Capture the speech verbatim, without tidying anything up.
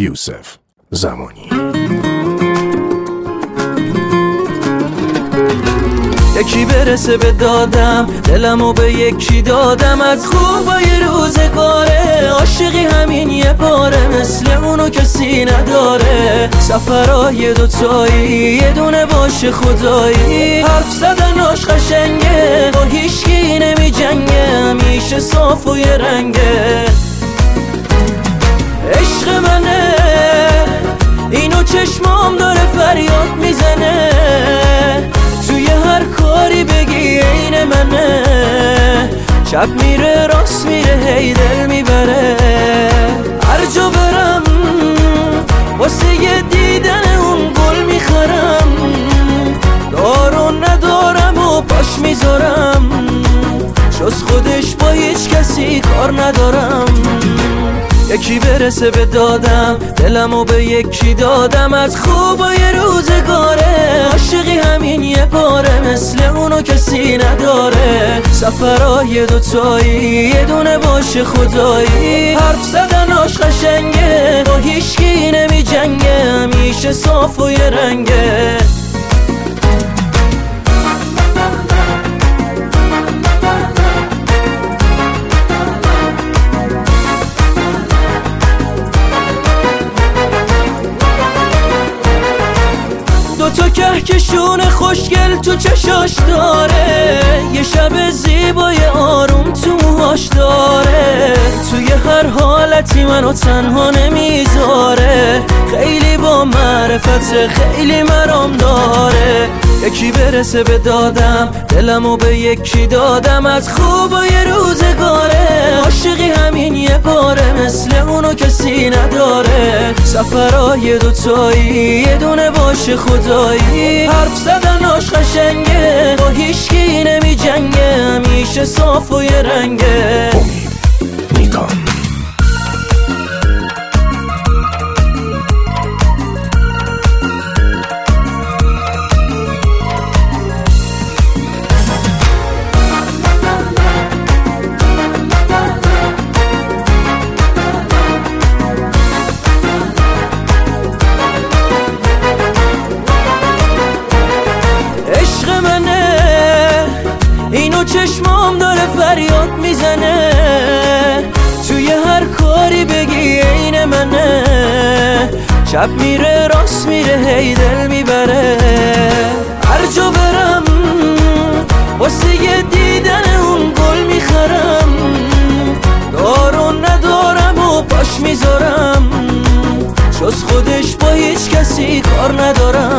یوسف زمانی. یکی برسه به دادم، دلمو به یکی دادم، از خوبای روزگاره. عاشقی همین یه باره، مثل اونو کسی نداره. سفرهای دوتایی یه دونه باشه خدایی. حرف زدناش قشنگه، با هیچکی نمی جنگه، همیشه صاف و یه رنگه. عشق منه اینو، چشمام داره فریاد میزنه. توی هر کاری بگی عین منه، چپ میره راست میره، هی دل میبره. هر جا برم واسه یه دیدن اون گل میخرم. دارو ندارم و پاش میذارم، جز خودش با هیچ کسی کار ندارم. یکی برسه به دادم، دلمو به یکی دادم، از خوبای روزگاره. عاشقی همین یه باره، مثل اونو کسی نداره. سفرهای دوتایی یه دونه باشه خدایی. حرف زدناش قشنگه، با هیچکی نمی جنگه، همیشه صاف و یه رنگه. دوتا کهکشون خوشگل تو چشاش داره، یه شب زیبای آروم تو موهاش داره. توی هر حالتی منو تنها نمیذاره، خیلی با معرفت خیلی مرام داره. یکی برسه به دادم، دلمو به یکی دادم، از خوبای روزگاره. عاشقی همین یه باره، مثل اونو کسی نداره. سفرهای دوتایی یه دونه باشه خدایی. حرف زدناش قشنگه، با هیچکی نمی جنگه، همیشه صاف و یه رنگه. امید نیکان. اینو چشمام داره فریاد میزنه. توی هر کاری بگی عین منه، چپ میره راست میره، هی دل میبره. هر جا برم واسه یه دیدن اون گل میخرم. دارو ندارم و پاش میذارم، جز خودش با هیچ کسی کار ندارم.